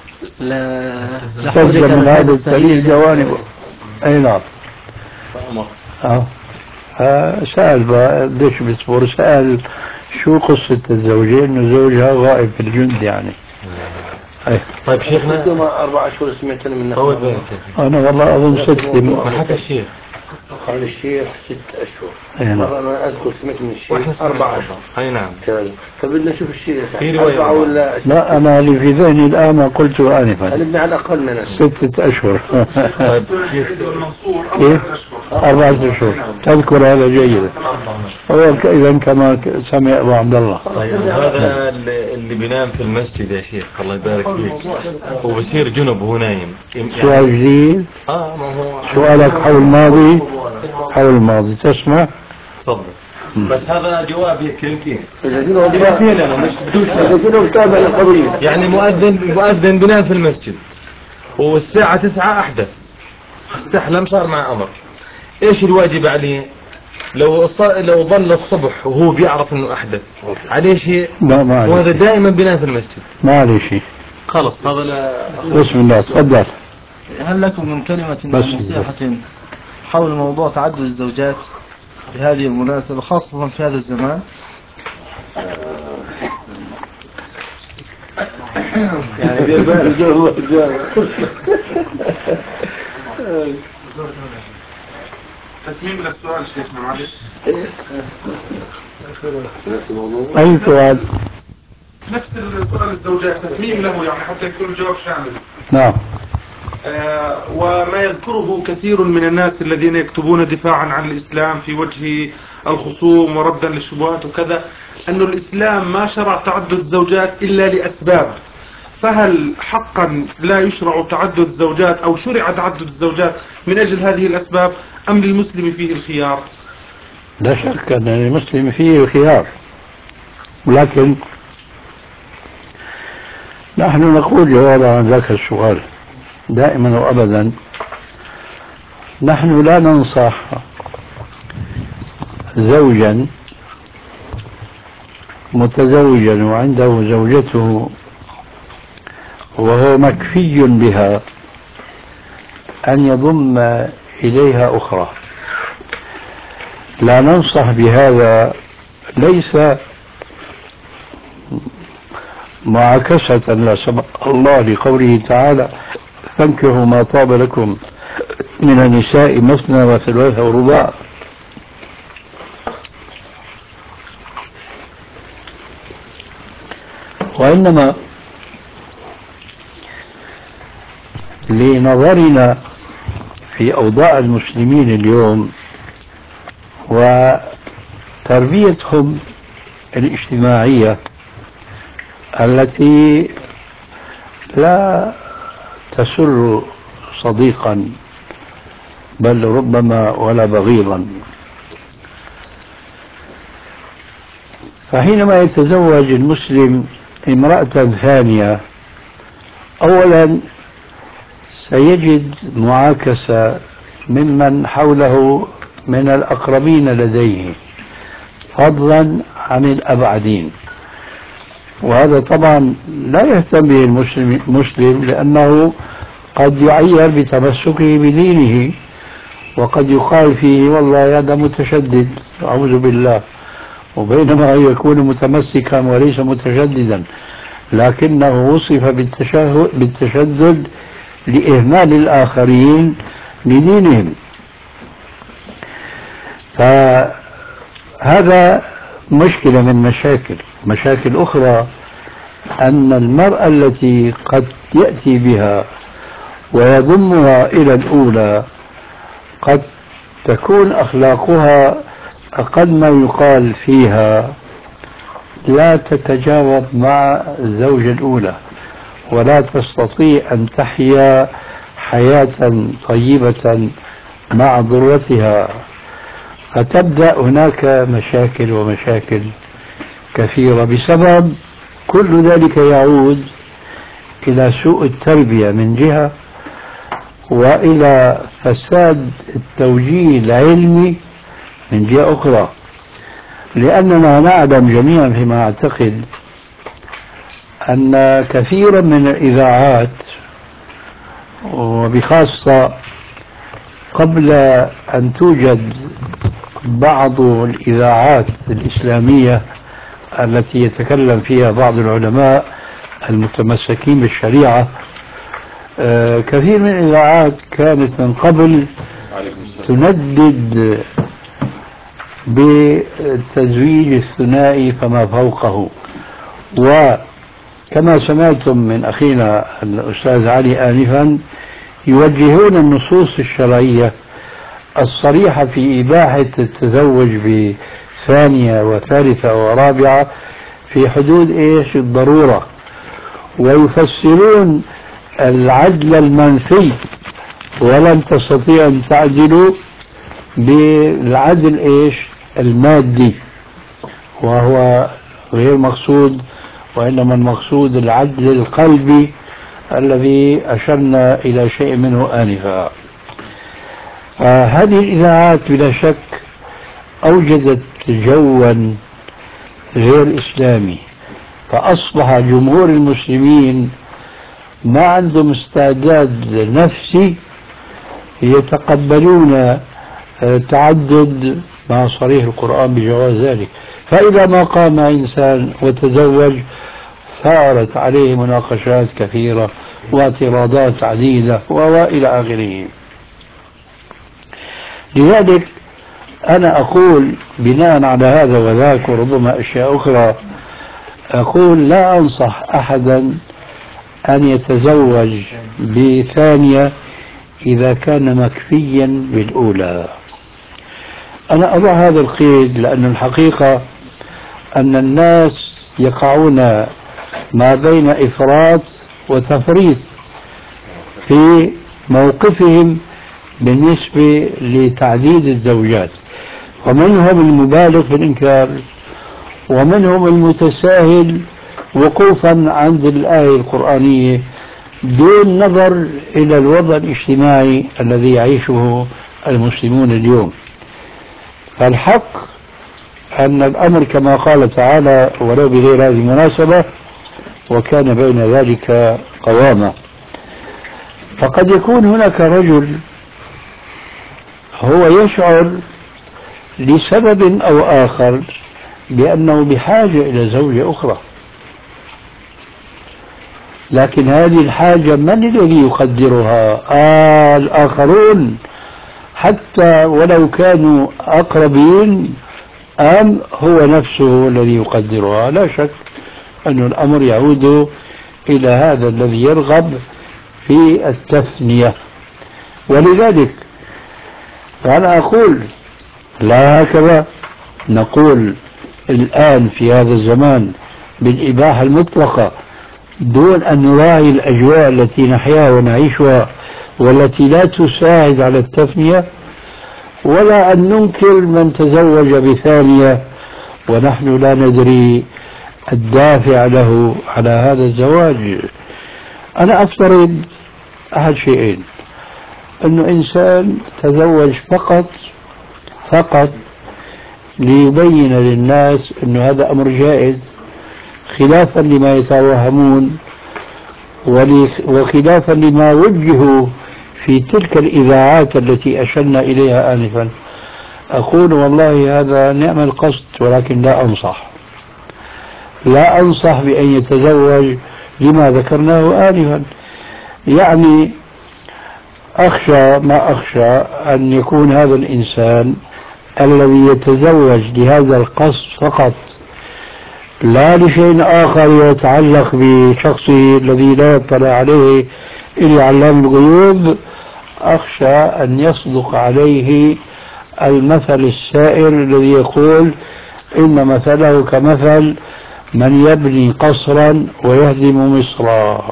لحرك من هذا السرير جوانبه. أي نعم. سأل ليش بيصبر؟ سأل شو قصة الزوجين؟ إنه زوجها غائب في الجند يعني. طيب شيخنا 4 أشهر سمعت أنا من طول بالك. أنا والله أظن 6. ما حكى الشيخ؟ قال الشيخ 6 أشهر. مرة أنا أذكر سمعت من الشيخ 4 أشهر. أي نعم. فبدنا نشوف الشيخ في رواية 4 ولا 6. لا أنا اللي في ذهني الآن ما قلته آنفا نبني على الأقل من 6 أشهر. طيب كيف؟ 4 أشهر. تذكر هذا جيدا. هو إذا كما سمع أبو عبد الله. طيب هذا اللي بينام في المسجد يا شيخ الله يبارك فيك وبصير جنب وهو نايم. سؤال جديد. ما هو سؤالك حول الماضي. حول الماضي تسمع؟ تفضل. بس هذا جواب هيك كلمتين. انا مش بدون متابع للقضية. يعني مؤذن بينام في المسجد والساعة 9 أحدث، استحلم صار مع أمر، إيش الواجب عليه؟ لو ظل الصبح وهو بيعرف انه احدث عليه شيء؟ لا ما عليه. وهذا دائما بينام في المسجد. ما عليه شيء. خلص هذا لا. بسم الله تفضل. هل لكم من كلمة أو نصيحة حول موضوع تعدد الزوجات بهذه المناسبة خاصة في هذا الزمان؟ يعني دير بالك. تكميم للسؤال شيخنا معلش. أي سؤال؟ نفس السؤال الزوجات تكميم له يعني حتى يكون الجواب شامل. نعم. وما يذكره كثير من الناس الذين يكتبون دفاعا عن الإسلام في وجه الخصوم وردا للشبهات وكذا، أن الإسلام ما شرع تعدد الزوجات إلا لأسباب، فهل حقا لا يشرع تعدد الزوجات أو شرع تعدد الزوجات من أجل هذه الأسباب أم للمسلم فيه الخيار؟ لا شك أن المسلم فيه خيار، ولكن نحن نقول جوابا عن ذاك السؤال دائما وأبدا، نحن لا ننصح زوجا متزوجا وعنده زوجته وهو مكفي بها أن يضم إليها أخرى. لا ننصح بهذا، ليس معاكسة لا سمح الله لقوله تعالى: فانكحوا ما طاب لكم من النساء مثنى وثلاث ورباع. وإنما لنظرنا في أوضاع المسلمين اليوم وتربيتهم الاجتماعية التي لا تسر صديقا بل ربما ولا بغيضا، فحينما يتزوج المسلم امرأة ثانية أولا سيجد معاكسة ممن حوله من الأقربين لديه فضلا عن الأبعدين، وهذا طبعا لا يهتم به المسلم لأنه قد يعير بتمسكه بدينه، وقد يقال فيه والله هذا متشدد أعوذ بالله، وبينما يكون متمسكا وليس متشددا، لكنه وصف بالتشدد لإهمال الآخرين لدينهم. فهذا مشكلة من مشاكل أخرى، أن المرأة التي قد يأتي بها ويضمها إلى الأولى قد تكون أخلاقها أقل ما يقال فيها، لا تتجاوب مع الزوجة الأولى ولا تستطيع أن تحيا حياة طيبة مع ذرتها، فتبدأ هناك مشاكل كثيرة بسبب كل ذلك يعود إلى سوء التربية من جهة، وإلى فساد التوجيه العلمي من جهة أخرى. لأننا نعلم جميعا فيما أعتقد أن كثيرا من الإذاعات، وبخاصة قبل أن توجد بعض الإذاعات الإسلامية التي يتكلم فيها بعض العلماء المتمسكين بالشريعة، كثير من الإذاعات كانت من قبل تندد بالتزويج الثنائي فما فوقه. وكما سمعتم من أخينا الأستاذ علي آنفا، يوجهون النصوص الشرعية الصريحة في إباحة التزوج بثانية وثالثة ورابعة في حدود إيش الضرورة، ويفسرون العدل المنفي ولن تستطيع أن تعدلوا بالعدل إيش المادي، وهو غير مقصود، وإنما المقصود العدل القلبي الذي أشرنا إلى شيء منه آنفا. هذه الإذاعات بلا شك أوجدت جوا غير إسلامي، فأصبح جمهور المسلمين ما عندهم استعداد نفسي يتقبلون تعدد مع صريح القرآن بجواز ذلك. فإذا ما قام إنسان وتزوج ثارت عليه مناقشات كثيرة واعتراضات عديدة وإلى آخره. لذلك أنا أقول بناء على هذا وذاك وربما أشياء أخرى، أقول لا أنصح أحدا أن يتزوج بثانية إذا كان مكفيا بالأولى. أنا أضع هذا القيد لأن الحقيقة أن الناس يقعون ما بين إفراط وتفريط في موقفهم بالنسبة لتعديد الزوجات، ومنهم المبالغ في الإنكار ومنهم المتساهل وقوفا عند الآية القرآنية دون نظر إلى الوضع الاجتماعي الذي يعيشه المسلمون اليوم. فالحق أن الأمر كما قال تعالى ولو بغير هذه المناسبة وكان بين ذلك قوامة. فقد يكون هناك رجل هو يشعر لسبب أو آخر بأنه بحاجة إلى زوجة أخرى، لكن هذه الحاجة من الذي يقدرها؟ الآخرون حتى ولو كانوا أقربين، أم هو نفسه الذي يقدرها؟ لا شك أن الأمر يعود إلى هذا الذي يرغب في التثنية. ولذلك أنا أقول لا هكذا نقول الآن في هذا الزمان بالإباحة المطلقة دون أن نراعي الأجواء التي نحياها ونعيشها والتي لا تساعد على التثنية، ولا أن ننكر من تزوج بثانية ونحن لا ندري الدافع له على هذا الزواج. أنا أفترض أحد شيئين: أنه إنسان تزوج فقط ليبين للناس أن هذا أمر جائز، خلافا لما يتوهمون وخلافا لما وجهوا في تلك الإذاعات التي أشرنا إليها آنفا. أقول والله هذا نعم القصد، ولكن لا أنصح بأن يتزوج لما ذكرناه آنفا. يعني أخشى ما أخشى أن يكون هذا الإنسان الذي يتزوج لهذا القصد فقط لا لشيء آخر يتعلق بشخصه الذي لا يطلع عليه إلا علام الغيوب، أخشى أن يصدق عليه المثل السائر الذي يقول إن مثله كمثل من يبني قصرا ويهدم مصرا.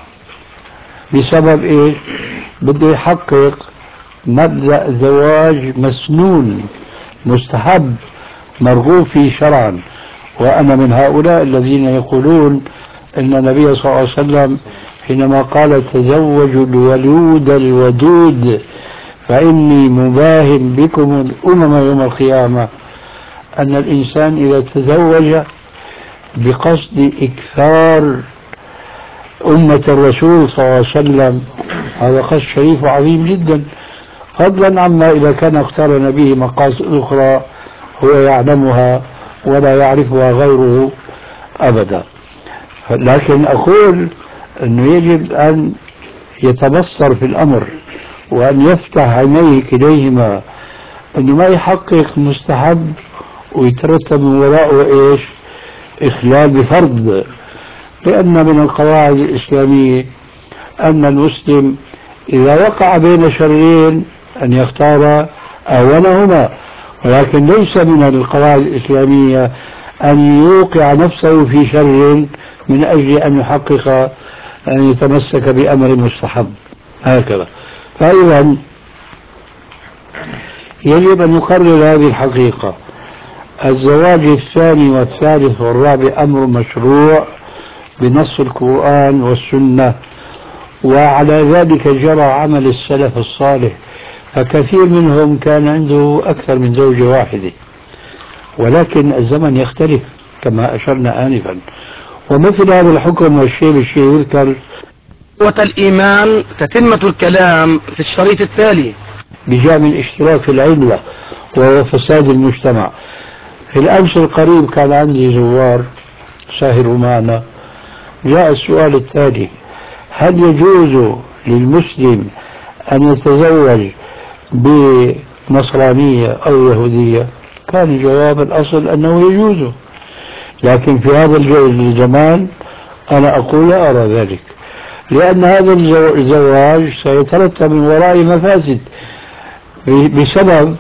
بسبب إيش؟ بده يحقق مبدأ زواج مسنون مستحب مرغوب فيه شرعا. وأنا من هؤلاء الذين يقولون أن النبي صلى الله عليه وسلم حينما قال تزوجوا الولود الودود فإني مباهم بكم الأمم يوم القيامة، أن الإنسان إذا تزوج بقصد إكثار أمة الرسول صلى الله عليه وسلم هذا قصد شريف وعظيم جدا، فضلا عما إذا كان اقترن به مقاصد أخرى هو يعلمها ولا يعرفها غيره أبدا. لكن أقول أنه يجب أن يتبصر في الأمر وأن يفتح عينيه كليهما، أنه ما يحقق مستحب ويترتب من وراءه إيش؟ إخلال بفرض. لأن من القواعد الإسلامية أن المسلم إذا وقع بين شرين أن يختار أولهما، ولكن ليس من القواعد الإسلامية أن يوقع نفسه في شر من أجل أن يحقق أن يتمسك بأمر مستحب هكذا. فإذا يجب أن نقرر هذه الحقيقة: الزواج الثاني والثالث والرابع أمر مشروع بنص القرآن والسنة، وعلى ذلك جرى عمل السلف الصالح، فكثير منهم كان عنده أكثر من زوجة واحدة. ولكن الزمن يختلف كما أشرنا آنفا، ومثل هذا الحكم والشيء بالشيء يذكر. الإيمان تتمة الكلام في الشريط التالي بجانب الاشتراك في العلة وهو فساد المجتمع. في الأمس القريب كان عندي زوار ساهروا معنا، جاء السؤال التالي: هل يجوز للمسلم أن يتزوج بنصرانية أو يهودية؟ كان الجواب الأصل أنه يجوز، لكن في هذا الزمان أنا أقول لا أرى ذلك، لأن هذا الزواج سيترتب من وراء مفاسد بسبب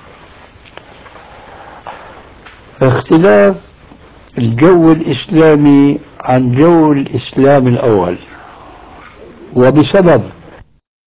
اختلاف الجو الإسلامي عن جو الإسلام الأول، وبسبب